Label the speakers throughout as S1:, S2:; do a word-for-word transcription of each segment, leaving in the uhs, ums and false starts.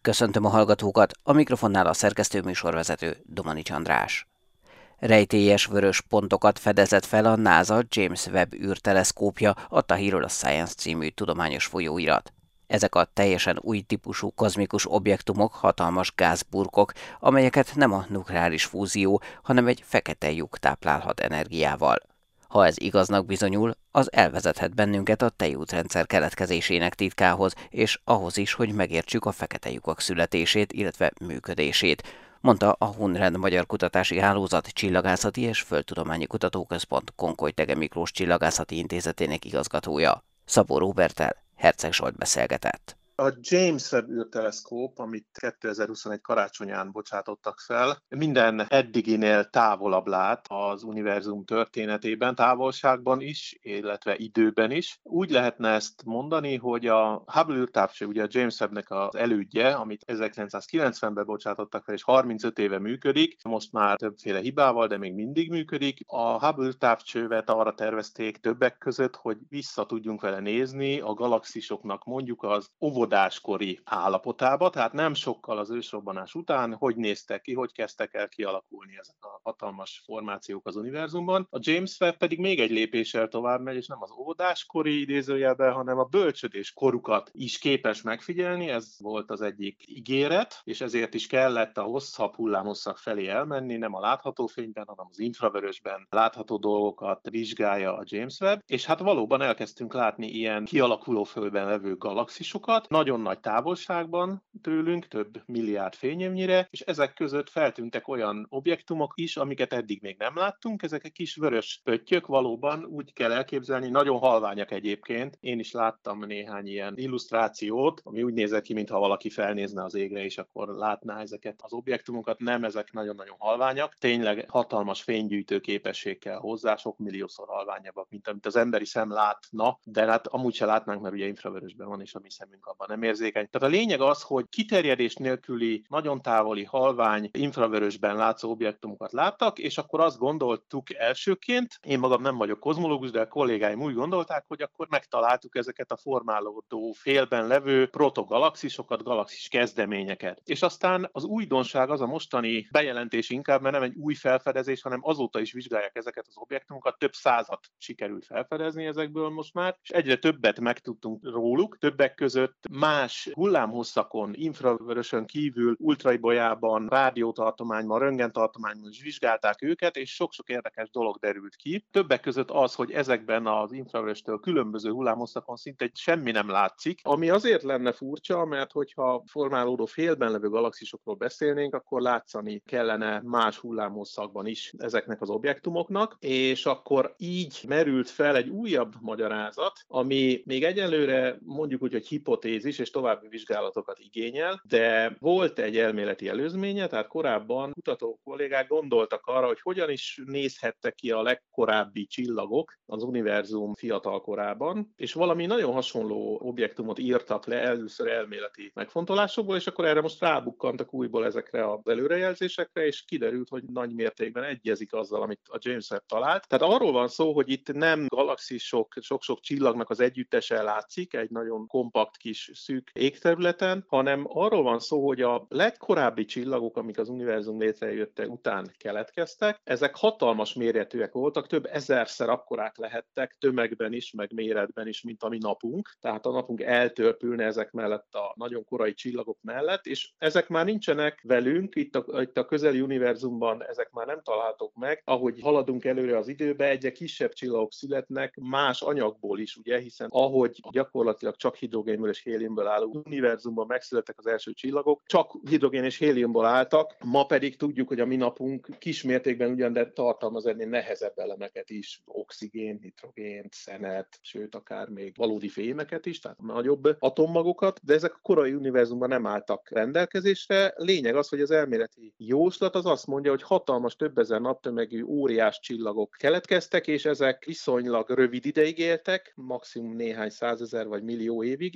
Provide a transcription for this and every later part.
S1: Köszöntöm a hallgatókat, a mikrofonnál a szerkesztő műsorvezető Domanics András. Rejtélyes vörös pontokat fedezett fel a NASA James Webb űrteleszkópja, adta hírül a Science című tudományos folyóirat. Ezek a teljesen új típusú kozmikus objektumok hatalmas gázburkok, amelyeket nem a nukleáris fúzió, hanem egy fekete lyuk táplálhat energiával. Ha ez igaznak bizonyul, az elvezethet bennünket a tejútrendszer keletkezésének titkához, és ahhoz is, hogy megértsük a fekete lyukak születését, illetve működését, mondta a Hunrend Magyar Kutatási Hálózat Csillagászati és Földtudományi Kutatóközpont Konkoly-Thege Miklós Csillagászati Intézetének igazgatója. Szabó Róberttel Herceg Zsolt beszélgetett.
S2: A James Webb űrteleszkóp, amit kétezer-huszonegy karácsonyán bocsátottak fel, minden eddiginél távolabb lát az univerzum történetében, távolságban is, illetve időben is. Úgy lehetne ezt mondani, hogy a Hubble űrtávcső, ugye a James Webbnek az elődje, amit ezerkilencszázkilencvenben bocsátottak fel, és harmincöt éve működik, most már többféle hibával, de még mindig működik. A Hubble űrtávcsővet arra tervezték többek között, hogy vissza tudjunk vele nézni a galaxisoknak mondjuk az óvodáskori állapotába, tehát nem sokkal az ősrobbanás után, hogy néztek ki, hogy kezdtek el kialakulni ezek a hatalmas formációk az univerzumban. A James Webb pedig még egy lépéssel tovább megy, és nem az óvodáskori idézőjelben, hanem a bölcsödés korukat is képes megfigyelni, ez volt az egyik ígéret, és ezért is kellett a hosszabb hullámhosszak felé elmenni, nem a látható fényben, hanem az infravörösben látható dolgokat vizsgálja a James Webb, és hát valóban elkezdtünk látni ilyen kialakuló földben levő galaxisokat, nagyon nagy távolságban tőlünk, több milliárd fényévnyire, és ezek között feltűntek olyan objektumok is, amiket eddig még nem láttunk, ezek egy kis vörös pöttyök, valóban úgy kell elképzelni, nagyon halványak egyébként. Én is láttam néhány ilyen illusztrációt, ami úgy nézett ki, mintha valaki felnézne az égre, és akkor látná ezeket az objektumokat. Nem, ezek nagyon-nagyon halványak. Tényleg hatalmas fénygyűjtő képesség kell hozzá, sok milliószor halványabbak, mint amit az emberi szem látna, de hát amúgy se látnánk, mert ugye infravörösben van, és a mi szemünk abban nem érzékeny. Tehát a lényeg az, hogy kiterjedés nélküli, nagyon távoli, halvány, infravörösben látszó objektumokat láttak, és akkor azt gondoltuk elsőként, én magam nem vagyok kozmológus, de a kollégáim úgy gondolták, hogy akkor megtaláltuk ezeket a formálódó félben levő protogalaxisokat, galaxis kezdeményeket. És aztán az újdonság az a mostani bejelentés inkább, mert nem egy új felfedezés, hanem azóta is vizsgálják ezeket az objektumokat, több százat sikerült felfedezni ezekből most már, és egyre többet megtudtunk róluk, többek között más hullámhosszakon, infravörösön kívül, ultraibolyában, rádiótartományban, röntgentartományban is vizsgálták őket, és sok-sok érdekes dolog derült ki. Többek között az, hogy ezekben az infravöröstől különböző hullámhosszakon szinte semmi nem látszik, ami azért lenne furcsa, mert hogyha formálódó félben levő galaxisokról beszélnénk, akkor látszani kellene más hullámhosszakban is ezeknek az objektumoknak, és akkor így merült fel egy újabb magyarázat, ami még egyelőre mondjuk úgy, hogy hipotézis és további vizsgálatokat igényel, de volt egy elméleti előzménye, tehát korábban kutató kollégák gondoltak arra, hogy hogyan is nézhettek ki a legkorábbi csillagok az univerzum fiatal korában, és valami nagyon hasonló objektumot írtak le először elméleti megfontolásokból, és akkor erre most rábukkantak újból ezekre az előrejelzésekre, és kiderült, hogy nagy mértékben egyezik azzal, amit a James Webb talált. Tehát arról van szó, hogy itt nem galaxisok, sok-sok csillagnak az együttese látszik, egy nagyon kompakt kis szűk égterületen, hanem arról van szó, hogy a legkorábbi csillagok, amik az univerzum létrejötte után keletkeztek, ezek hatalmas méretűek voltak, több ezerszer akkorák lehettek tömegben is, meg méretben is, mint a mi napunk. Tehát a napunk eltörpülne ezek mellett a nagyon korai csillagok mellett, és ezek már nincsenek velünk, itt a, itt a közeli univerzumban ezek már nem találhatók meg. Ahogy haladunk előre az időbe, egyre kisebb csillagok születnek más anyagból is, ugye, hiszen ahogy gyakorlatilag csak hidrogénből és héliumből álló univerzumban megszülettek az első csillagok, csak hidrogén és héliumból álltak, ma pedig tudjuk, hogy a mi napunk kismértékben ugyan, de tartalmaz ennél nehezebb elemeket is, oxigén, nitrogént, szenet, sőt akár még valódi fémeket is, tehát nagyobb atommagokat, de ezek a korai univerzumban nem álltak rendelkezésre. Lényeg az, hogy az elméleti jóslat az azt mondja, hogy hatalmas, több ezer naptömegű óriás csillagok keletkeztek, és ezek viszonylag rövid ideig éltek, maximum néhány százezer vagy millió évig, és utána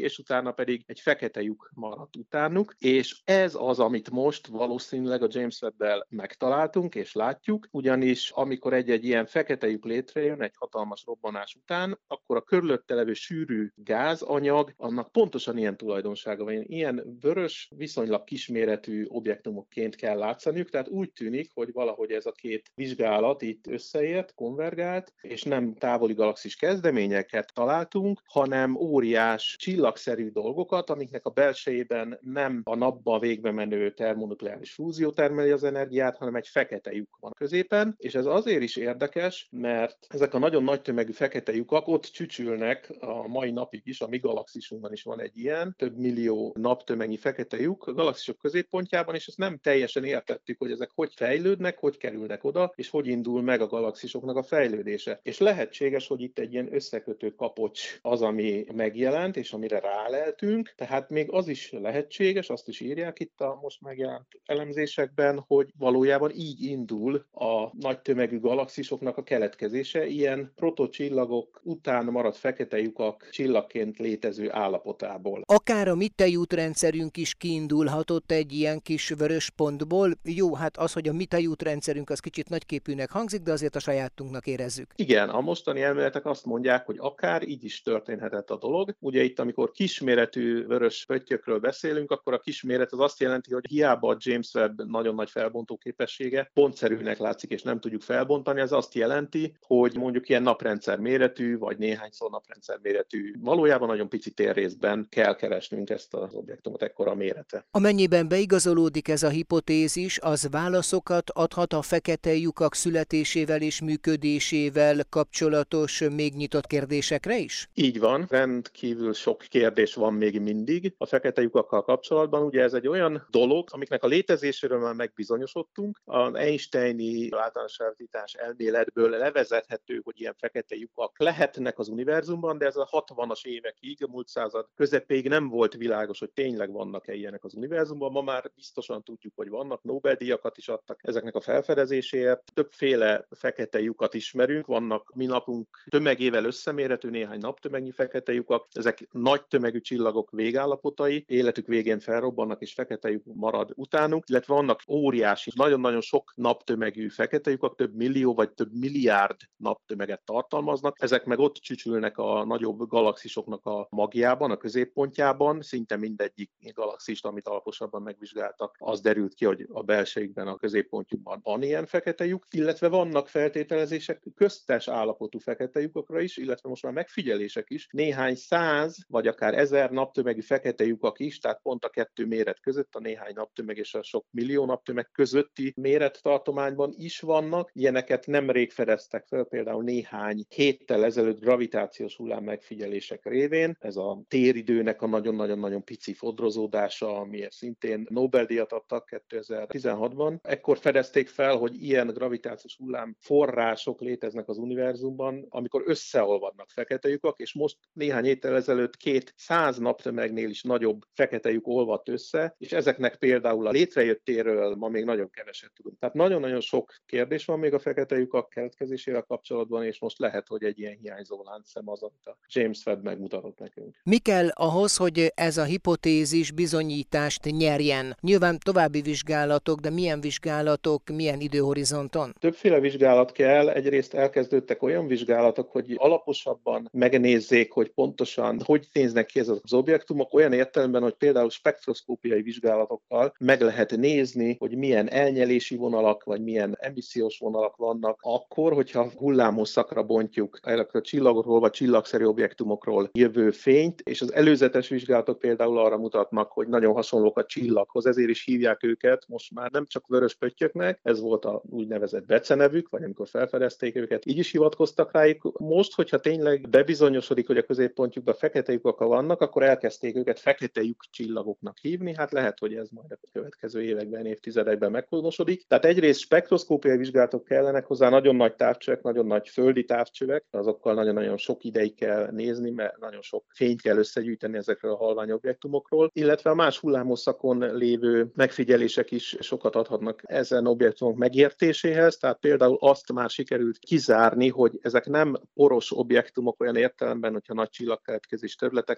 S2: utána pedig egy fekete lyuk maradt utánuk, és ez az, amit most valószínűleg a James Webb-del megtaláltunk és látjuk, ugyanis amikor egy-egy ilyen fekete lyuk létrejön egy hatalmas robbanás után, akkor a körülötte levő sűrű gázanyag, annak pontosan ilyen tulajdonsága van. Ilyen vörös, viszonylag kisméretű objektumokként kell látszaniuk, tehát úgy tűnik, hogy valahogy ez a két vizsgálat itt összeért, konvergált, és nem távoli galaxis kezdeményeket találtunk, hanem óriás csillagszerű dolgokat, amiknek a belsejében nem a napban végbe menő termonukleáris fúzió termeli az energiát, hanem egy fekete lyuk van középen, és ez azért is érdekes, mert ezek a nagyon nagy tömegű fekete lyukak ott csücsülnek a mai napig is, a mi galaxisunkban is van egy ilyen, több millió naptömegnyi fekete lyuk a galaxisok középpontjában, és ezt nem teljesen értettük, hogy ezek hogy fejlődnek, hogy kerülnek oda, és hogy indul meg a galaxisoknak a fejlődése. És lehetséges, hogy itt egy ilyen összekötő kapocs az, ami megjelent, és amire ráleltünk, tehát még az is lehetséges, azt is írják itt a most megjelent elemzésekben, hogy valójában így indul a nagy tömegű galaxisoknak a keletkezése, ilyen protocsillagok után maradt fekete lyukak csillagként létező állapotából.
S3: Akár a mi tejútrendszerünk is kiindulhatott egy ilyen kis vörös pontból. Jó, hát az, hogy a mi tejútrendszerünk az kicsit nagyképűnek hangzik, de azért a sajátunknak érezzük.
S2: Igen, a mostani elméletek azt mondják, hogy akár így is történhetett a dolog. Ugye itt, amikor kisméretű vörös pöttyökről beszélünk, akkor a kisméret az azt jelenti, hogy hiába a James Webb nagyon nagy felbontó képessége, pontszerűnek látszik, és nem tudjuk felbontani, ez azt jelenti, hogy mondjuk ilyen naprendszer méretű, vagy néhányszor naprendszer méretű, valójában nagyon pici térrészben kell keresnünk ezt az objektumot, ekkora mérete.
S3: Amennyiben beigazolódik ez a hipotézis, az válaszokat adhat a fekete lyukak születésével és működésével kapcsolatos még nyitott kérdésekre is?
S2: Így van, rendkívül sok kérdés van még mindig a fekete lyukakkal kapcsolatban. Ugye ez egy olyan dolog, amiknek a létezéséről már megbizonyosodtunk. Az Einsteini általános relativitás elméletből levezethető, hogy ilyen fekete lyukak lehetnek az univerzumban, de ez a hatvanas évekig, a múlt század közepéig nem volt világos, hogy tényleg vannak-e ilyenek az univerzumban. Ma már biztosan tudjuk, hogy vannak, Nobel-díjakat is adtak ezeknek a felfedezéséért. Többféle fekete lyukat ismerünk, vannak mi napunk tömegével összemérhető néhány naptömegnyi fekete lyukak. Ezek nagy tömegű csillagok végállapotai, életük végén felrobbannak és fekete lyuk marad utánuk, illetve vannak óriási, nagyon-nagyon sok naptömegű fekete lyukak, több millió vagy több milliárd naptömeget tartalmaznak. Ezek meg ott csücsülnek a nagyobb galaxisoknak a magjában, a középpontjában, szinte mindegyik galaxist, amit alaposabban megvizsgáltak, az derült ki, hogy a belsejükben, a középpontjukban van ilyen fekete lyuk, illetve vannak feltételezések köztes állapotú fekete lyukakra is, illetve most már megfigyelések is, néhány száz vagy akár ezer naptömegű fekete lyukak is, tehát pont a kettő méret között, a néhány naptömeg és a sok millió naptömeg közötti mérettartományban is vannak. Ilyeneket nemrég fedeztek fel, például néhány héttel ezelőtt gravitációs hullám megfigyelések révén. Ez a téridőnek a nagyon-nagyon-nagyon pici fodrozódása, amiért szintén Nobel-díjat adtak kétezer-tizenhatban. Ekkor fedezték fel, hogy ilyen gravitációs hullám források léteznek az univerzumban, amikor összeolvadnak fekete lyukak, és most néhány héttel ezelőtt két száz naptömegnél is nagyobb fekete lyuk olvadt össze, és ezeknek például a létrejöttéről ma még nagyon keveset tudunk. Tehát nagyon-nagyon sok kérdés van még a fekete lyukak keletkezésével kapcsolatban, és most lehet, hogy egy ilyen hiányzó láncszem az, amit a James Webb megmutatott nekünk.
S3: Mi kell ahhoz, hogy ez a hipotézis bizonyítást nyerjen? Nyilván további vizsgálatok, de milyen vizsgálatok, milyen időhorizonton?
S2: Többféle vizsgálat kell. Egyrészt elkezdődtek olyan vizsgálatok, hogy alaposabban megnézzék, hogy pontosan hogy néznek ki ez az objektumok, olyan értelemben, hogy például spektroszkópiai vizsgálatokkal meg lehet nézni, hogy milyen elnyelési vonalak, vagy milyen emissziós vonalak vannak akkor, hogyha hullámhosszakra bontjuk ezekről a csillagokról, vagy csillagszerű objektumokról jövő fényt, és az előzetes vizsgálatok például arra mutatnak, hogy nagyon hasonlók a csillaghoz, ezért is hívják őket most már nem csak vörös pöttyöknek, ez volt a úgynevezett becenevük, vagy amikor felfedezték őket, így is hivatkoztak rájuk. Most, hogyha tényleg bebizonyosodik, hogy a középpontjukban fekete lyukak vannak, akkor elkezdték őket fekete lyuk csillagoknak hívni, hát lehet, hogy ez majd a következő években, évtizedekben meghonosodik. Tehát egyrészt spektroszkópiai vizsgálatok kellenek hozzá, nagyon nagy távcsövek, nagyon nagy földi távcsövek, azokkal nagyon-nagyon sok ideig kell nézni, mert nagyon sok fényt kell összegyűjteni ezekről a halvány objektumokról, illetve a más hullámhosszakon lévő megfigyelések is sokat adhatnak ezen objektumok megértéséhez, tehát például azt már sikerült kizárni, hogy ezek nem poros objektumok olyan értelemben, hogyha nagy csillagkeletkezés területek lennének,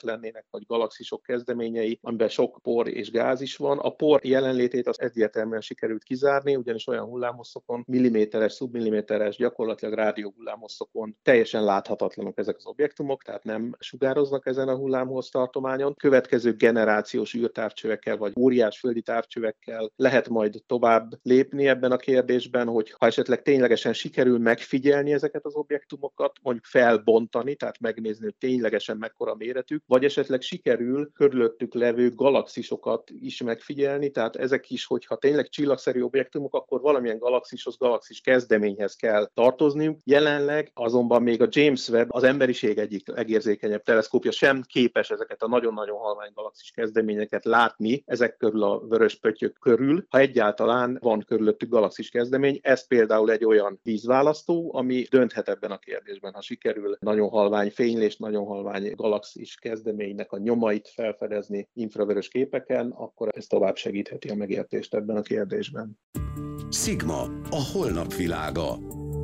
S2: kezdemények, vagy galaxisok kezdeményei, amiben sok por és gáz is van. A por jelenlétét az egyértelműen sikerült kizárni, ugyanis olyan hullámhosszokon, milliméteres, szubmilliméteres, gyakorlatilag rádió hullámhosszokon teljesen láthatatlanok ezek az objektumok, tehát nem sugároznak ezen a hullámhossz tartományon. Következő generációs űrtávcsövekkel, vagy óriás földi távcsövekkel lehet majd tovább lépni ebben a kérdésben, hogy ha esetleg ténylegesen sikerül megfigyelni ezeket az objektumokat, mondjuk felbontani, tehát megnézni, hogy ténylegesen mekkora méretük, vagy esetleg sikerül körülöttük levő galaxisokat is megfigyelni, tehát ezek is, hogyha tényleg csillagszerű objektumok, akkor valamilyen galaxishoz, galaxis kezdeményhez kell tartozniuk. Jelenleg azonban még a James Webb, az emberiség egyik legérzékenyebb teleszkópja sem képes ezeket a nagyon-nagyon halvány galaxis kezdeményeket látni, ezek körül a vörös pöttyök körül, ha egyáltalán van körülöttük galaxis kezdemény. Ez például egy olyan vízválasztó, ami dönthet ebben a kérdésben, ha sikerül nagyon halvány fénylést, nagyon halvány galaxis kezdeménynek a nyomait felfedezni infravörös képeken, akkor ez tovább segítheti a megértést ebben a kérdésben.
S4: Sigma, a holnap világa.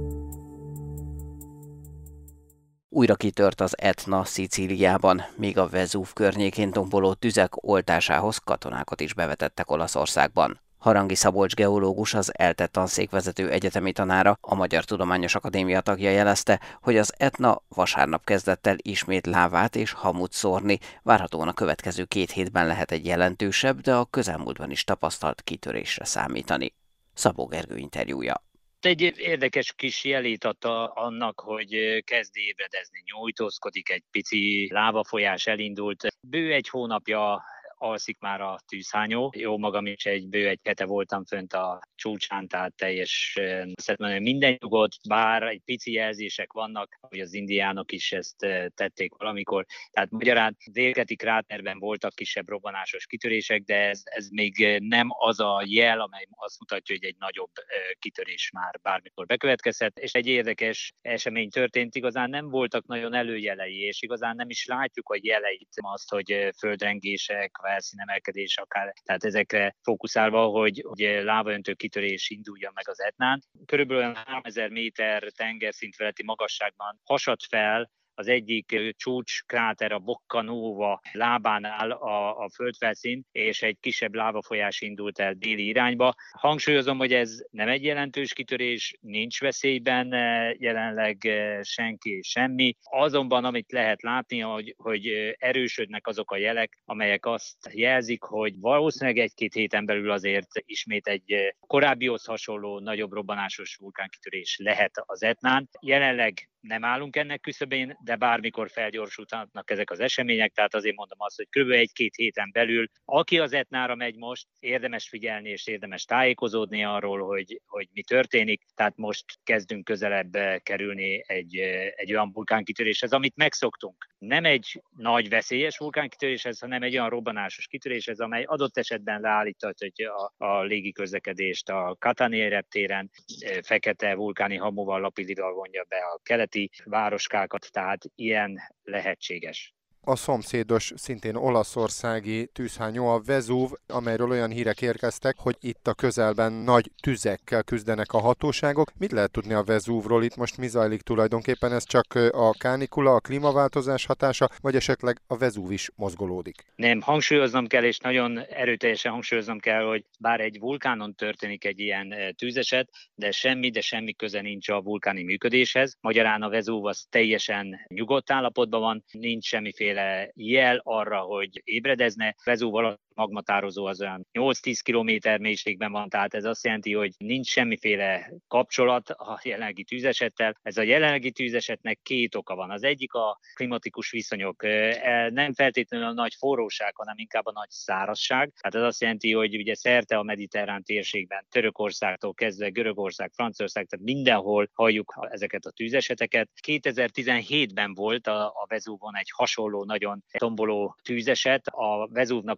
S1: Újra kitört az Etna Szicíliában, míg a Vezúv környékén tomboló tüzek oltásához katonákat is bevetettek Olaszországban. Harangi Szabolcs geológus, az ELTE tanszékvezető egyetemi tanára, a Magyar Tudományos Akadémia tagja jelezte, hogy az Etna vasárnap kezdett el ismét lávát és hamut szórni, várhatóan a következő két hétben lehet egy jelentősebb, de a közelmúltban is tapasztalt kitörésre számítani. Szabó Gergő interjúja.
S5: Egy érdekes kis jelét adta annak, hogy kezd ébredezni, nyújtózkodik, egy pici lávafolyás elindult. Bő egy hónapja alszik már a tűzhányó. Jó magam is egy bő egy hete voltam fönt a csúcsán, tehát teljes, mondani, minden nyugodt, bár egy pici jelzések vannak, hogy az indiánok is ezt tették valamikor. Tehát magyarán délkeleti kráterben voltak kisebb robbanásos kitörések, de ez, ez még nem az a jel, amely azt mutatja, hogy egy nagyobb kitörés már bármikor bekövetkezhet. És egy érdekes esemény történt, igazán nem voltak nagyon előjelei, és igazán nem is látjuk a jeleit, azt, hogy földrengések, felszínemelkedés akár, tehát ezekre fókuszálva, hogy, hogy lávaöntő kitörés induljon meg az Etnán. Körülbelül olyan háromezer méter tengerszint feletti magasságban hasad fel az egyik csúcskráter, a Bocca Nova lábánál a, a földfelszín, és egy kisebb lávafolyás indult el déli irányba. Hangsúlyozom, hogy ez nem egy jelentős kitörés, nincs veszélyben jelenleg senki és semmi. Azonban, amit lehet látni, hogy, hogy erősödnek azok a jelek, amelyek azt jelzik, hogy valószínűleg egy-két héten belül azért ismét egy korábbihoz hasonló nagyobb robbanásos vulkánkitörés lehet az Etnán. Jelenleg nem állunk ennek küszöbén, de bármikor felgyorsulhatnak ezek az események, tehát azért mondom azt, hogy kb. egy-két héten belül, aki az Etnára megy most, érdemes figyelni és érdemes tájékozódni arról, hogy, hogy mi történik, tehát most kezdünk közelebb kerülni egy, egy olyan vulkánkitöréshez, amit megszoktunk. Nem egy nagy veszélyes vulkánkitöréshez, hanem egy olyan robbanásos kitöréshez, amely adott esetben leállíthatja a, a légiközlekedést a Catania reptéren, fekete vulkáni hamuval, lapillival vonja be a keleti városkákat, tehát ilyen lehetséges.
S6: A szomszédos, szintén olaszországi tűzhányó a Vezúv, amelyről olyan hírek érkeztek, hogy itt a közelben nagy tüzekkel küzdenek a hatóságok. Mit lehet tudni a Vezúvról? Itt most mi zajlik tulajdonképpen? Ez csak a kánikula, a klímaváltozás hatása, vagy esetleg a Vezúv is mozgolódik?
S5: Nem, hangsúlyoznom kell, és nagyon erőteljesen hangsúlyoznom kell, hogy bár egy vulkánon történik egy ilyen tűzeset, de semmi, de semmi köze nincs a vulkáni működéshez. Magyarán a Vezúv az teljesen nyugodt állapotban van, nincs semmiféle jel arra, hogy ébredezne. Vezúv alatt magmatározó az olyan nyolc-tíz kilométer mélységben van, tehát ez azt jelenti, hogy nincs semmiféle kapcsolat a jelenlegi tűzesettel. Ez a jelenlegi tűzesetnek két oka van. Az egyik a klimatikus viszonyok. Nem feltétlenül a nagy forróság, hanem inkább a nagy szárazság. Tehát ez azt jelenti, hogy ugye szerte a mediterrán térségben, Törökországtól kezdve Görögország, Franciaország, tehát mindenhol halljuk ezeket a tűzeseteket. kétezer-tizenhétben volt a, a Vezúvon egy hasonló, nagyon tomboló tűzeset. A Vezúvnak az oldala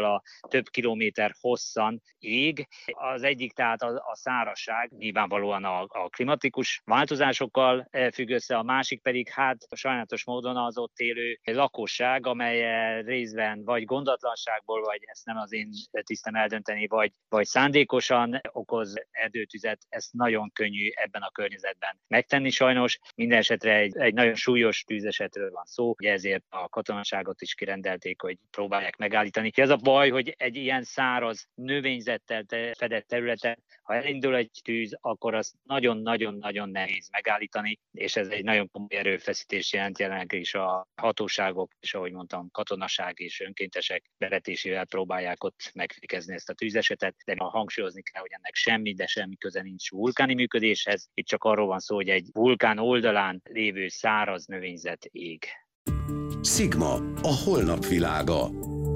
S5: sokkal a több kilométer hosszan ég. Az egyik tehát a, a szárazság, nyilvánvalóan a, a klimatikus változásokkal függ össze, a másik pedig hát sajnálatos módon az ott élő lakosság, amely részben vagy gondatlanságból, vagy ezt nem az én tisztem eldönteni, vagy, vagy szándékosan okoz erdőtüzet, ezt nagyon könnyű ebben a környezetben megtenni sajnos. Minden esetre egy, egy nagyon súlyos tűzesetről van szó, ugye ezért a katonaságot is kirendelték, hogy próbálják megállítani. Ez a baj, hogy egy ilyen száraz növényzettel fedett területen, ha elindul egy tűz, akkor azt nagyon-nagyon-nagyon nehéz megállítani, és ez egy nagyon komoly erőfeszítés jelent jelenleg is a hatóságok, és ahogy mondtam, katonaság és önkéntesek bevetésével próbálják ott megfékezni ezt a tűzesetet, de hangsúlyozni kell, hogy ennek semmi, de semmi köze nincs vulkáni működéshez. Itt csak arról van szó, hogy egy vulkán oldalán lévő száraz növényzet ég.
S4: Sigma, a holnap világa.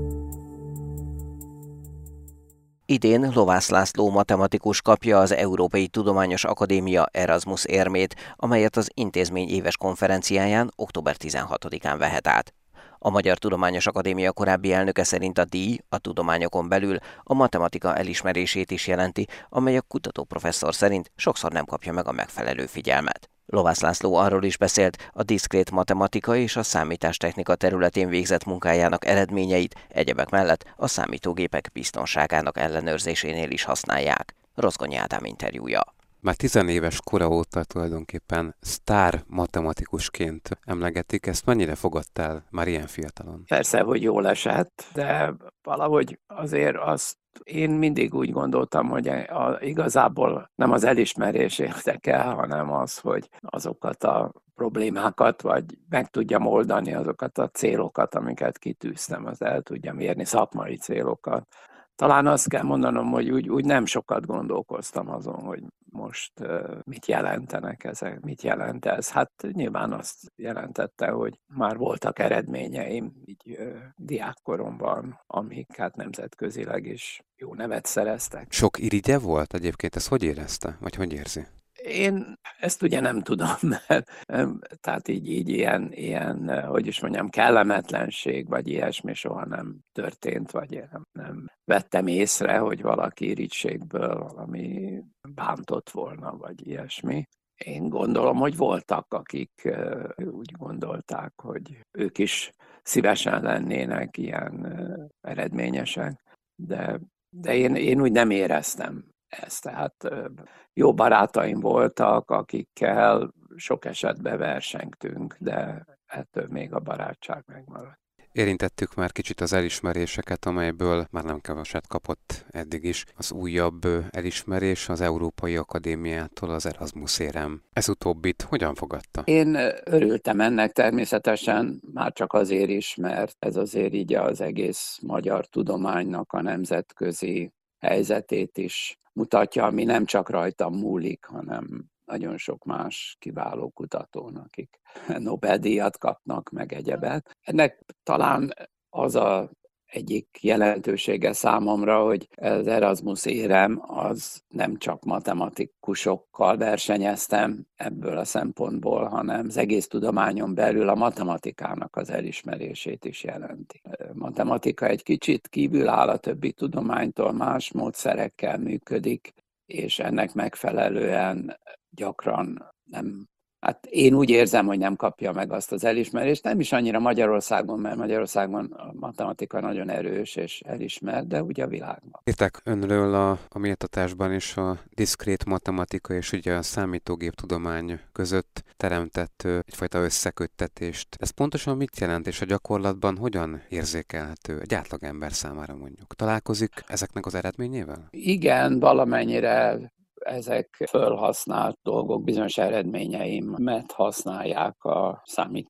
S1: Idén Lovász László matematikus kapja az Európai Tudományos Akadémia Erasmus érmét, amelyet az intézmény éves konferenciáján október tizenhatodikán vehet át. A Magyar Tudományos Akadémia korábbi elnöke szerint a díj a tudományokon belül a matematika elismerését is jelenti, amely a kutatóprofesszor szerint sokszor nem kapja meg a megfelelő figyelmet. Lovász László arról is beszélt, a diszkrét matematika és a számítástechnika területén végzett munkájának eredményeit egyebek mellett a számítógépek biztonságának ellenőrzésénél is használják. Rozgonyi Ádám interjúja.
S7: Már tizenéves kora óta tulajdonképpen sztár matematikusként emlegetik. Ezt mennyire fogadtál már ilyen fiatalon?
S8: Persze, hogy jól esett, de valahogy azért azt én mindig úgy gondoltam, hogy a, igazából nem az elismerés érdekel, hanem az, hogy azokat a problémákat, vagy meg tudjam oldani azokat a célokat, amiket kitűztem, az el tudjam érni, szakmai célokat. Talán azt kell mondanom, hogy úgy, úgy nem sokat gondolkoztam azon, hogy most uh, mit jelentenek ezek, mit jelent ez. Hát nyilván azt jelentette, hogy már voltak eredményeim így uh, diákkoromban, amik hát nemzetközileg is jó nevet szereztek.
S7: Sok irigye volt egyébként, ezt hogy érezte, vagy hogy érzi?
S8: Én ezt ugye nem tudom, mert tehát így, így ilyen, ilyen, hogy is mondjam, kellemetlenség, vagy ilyesmi soha nem történt, vagy nem, nem vettem észre, hogy valaki irigységből valami bántott volna, vagy ilyesmi. Én gondolom, hogy voltak, akik úgy gondolták, hogy ők is szívesen lennének ilyen eredményesek, de, de én, én úgy nem éreztem ezt. Tehát jó barátaim voltak, akikkel sok esetben versengtünk, de ettől még a barátság megmaradt.
S7: Érintettük már kicsit az elismeréseket, amelyből már nem keveset kapott eddig is. Az újabb elismerés az Európai Akadémiától az Erasmus érem. Ez utóbbit hogyan fogadta?
S8: Én örültem ennek természetesen, már csak azért is, mert ez azért így az egész magyar tudománynak a nemzetközi helyzetét is mutatja, ami nem csak rajtam múlik, hanem nagyon sok más kiváló kutatón, akik Nobel-díjat kapnak, meg egyebet. Ennek talán az a egyik jelentősége számomra, hogy az Erasmus érem az nem csak matematikusokkal versenyeztem ebből a szempontból, hanem az egész tudományon belül a matematikának az elismerését is jelenti. A matematika egy kicsit kívül áll a többi tudománytól, más módszerekkel működik, és ennek megfelelően gyakran nem. Hát én úgy érzem, hogy nem kapja meg azt az elismerést, nem is annyira Magyarországon, mert Magyarországon a matematika nagyon erős és elismert, de ugye a világban.
S7: Írták önről a, a méltatásban is a diszkrét matematika és ugye a számítógép tudomány között teremtett egyfajta összeköttetést. Ez pontosan mit jelent, és a gyakorlatban hogyan érzékelhető egy átlagember számára mondjuk? Találkozik ezeknek az eredményével?
S8: Igen, valamennyire ezek fölhasznált dolgok, bizonyos eredményeimet használják a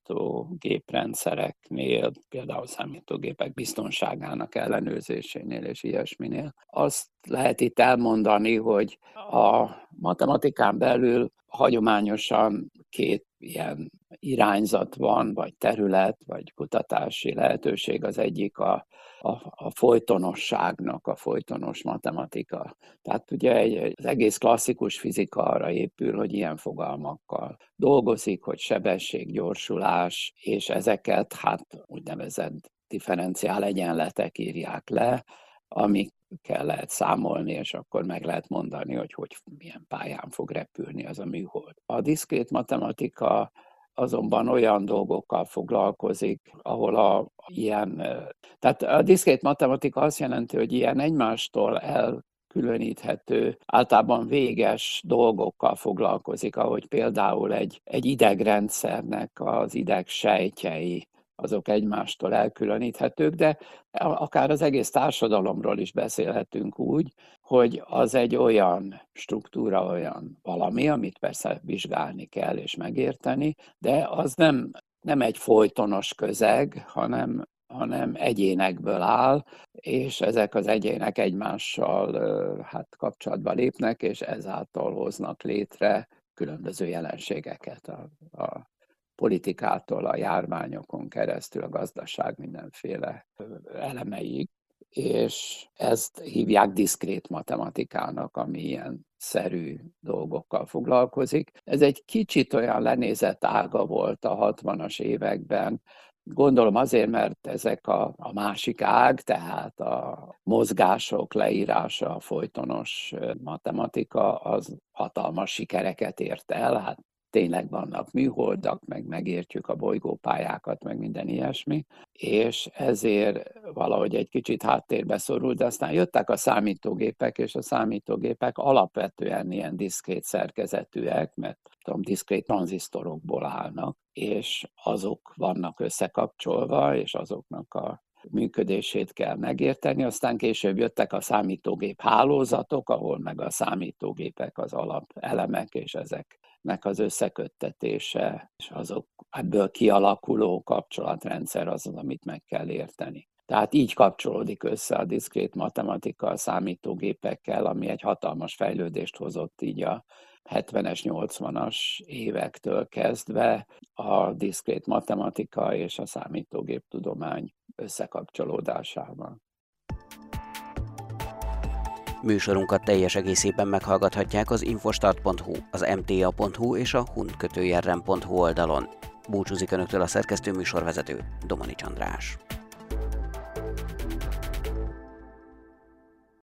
S8: számítógéprendszereknél, például számítógépek biztonságának ellenőrzésénél és ilyesminél. Azt lehet itt elmondani, hogy a matematikán belül hagyományosan két ilyen irányzat van, vagy terület, vagy kutatási lehetőség. Az egyik a, a, a folytonosságnak, a folytonos matematika. Tehát ugye egy, az egész klasszikus fizika arra épül, hogy ilyen fogalmakkal dolgozik, hogy sebesség, gyorsulás, és ezeket hát úgynevezett differenciál egyenletek írják le, amikkel lehet számolni, és akkor meg lehet mondani, hogy, hogy milyen pályán fog repülni az a műhold. A diszkrét matematika azonban olyan dolgokkal foglalkozik, ahol a ilyen... Tehát a diszkrét matematika azt jelenti, hogy ilyen egymástól elkülöníthető, általában véges dolgokkal foglalkozik, ahogy például egy, egy idegrendszernek az idegsejtjei, azok egymástól elkülöníthetők, de akár az egész társadalomról is beszélhetünk úgy, hogy az egy olyan struktúra, olyan valami, amit persze vizsgálni kell és megérteni, de az nem, nem egy folytonos közeg, hanem, hanem egyénekből áll, és ezek az egyének egymással hát, kapcsolatba lépnek, és ezáltal hoznak létre különböző jelenségeket a, a politikától a járványokon keresztül a gazdaság mindenféle elemeig, és ezt hívják diszkrét matematikának, ami ilyen szerű dolgokkal foglalkozik. Ez egy kicsit olyan lenézett ága volt a hatvanas években, gondolom azért, mert ezek a, a másik ág, tehát a mozgások leírása, a folytonos matematika, az hatalmas sikereket ért el, hát tényleg vannak műholdak, meg megértjük a bolygópályákat, meg minden ilyesmi, és ezért valahogy egy kicsit háttérbe szorult, de aztán jöttek a számítógépek, és a számítógépek alapvetően ilyen diszkrét szerkezetűek, mert tudom, diszkrét tranzisztorokból állnak, és azok vannak összekapcsolva, és azoknak a működését kell megérteni, aztán később jöttek a számítógép hálózatok, ahol meg a számítógépek az alapelemek, és ezeknek az összeköttetése, és azok ebből kialakuló kapcsolatrendszer az, az, amit meg kell érteni. Tehát így kapcsolódik össze a diszkrét matematika a számítógépekkel, ami egy hatalmas fejlődést hozott így a hetvenes, nyolcvanas évektől kezdve a diszkrét matematika és a számítógéptudomány összekapcsolódásával.
S1: Műsorunkat teljes egészében meghallgathatják az infostart pont hu, az em té á pont hu és a hund kötőjel rem pont hu oldalon. Búcsúzik Önöktől a szerkesztő műsorvezető, Domanics András.